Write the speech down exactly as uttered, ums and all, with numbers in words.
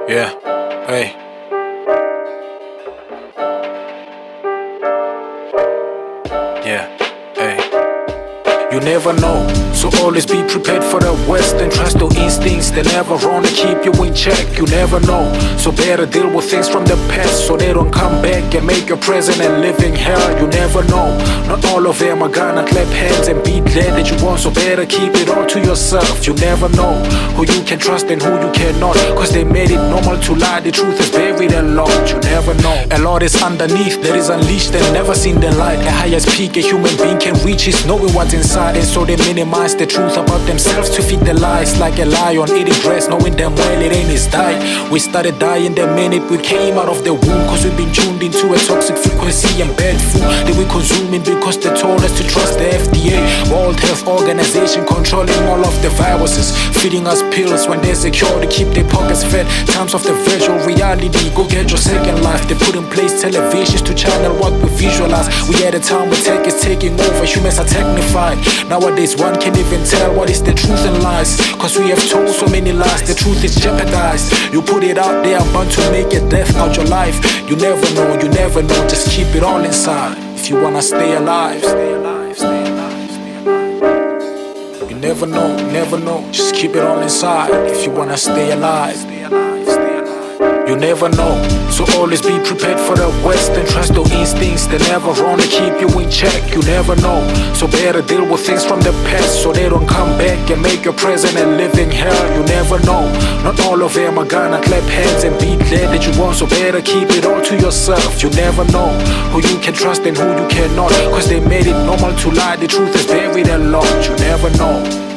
Yeah, hey. Yeah, hey. You never know, so always be prepared for the worst and trust your instincts. They never wrong to keep you in check. You never know, so better deal with things from the past so they don't come back and make your present a living hell. You never know, not all of them are gonna clap hands and be glad that you won, so better keep it all to yourself. You never know who you can trust and who you cannot, cause they made it normal to lie. The truth is buried a lot. You never know, a lot is underneath that is unleashed and never seen the light. The highest peak a human being can reach is knowing what's inside, and so they minimize the truth about themselves to feed the lies. Like a lion eating grass, knowing damn well it ain't his diet. We started dying the minute we came out of the womb, cause we've been tuned into a toxic frequency and bad food that we're consuming because they told us to trust the F D A, World Health Organization, controlling all of the viruses, feeding us pills when they're secure to keep their pockets fed. Times of the virtual reality, go get your second life. They put in place televisions to channel what we visualize. We at a time where tech is taking over, humans are technified. Nowadays one can't even tell what is the truth and lies, cause we have told so many lies, the truth is jeopardized. You put it out there, bound to make a death out your life. You never know, you never know, just keep it all inside if you wanna stay alive. Stay alive, stay alive, stay alive. You never know, you never know, just keep it all inside if you wanna stay alive. Stay alive, stay alive. You never know, so always be prepared for the worst and trust your instincts. They never wrong to keep you in check. You never know, so better deal with things from the past so they don't come back and make your present a living hell. You never know, not all of them are gonna clap hands and be glad that you won, so better keep it all to yourself. You never know who you can trust and who you cannot, cause they made it normal to lie. The truth is buried a lot. You never know.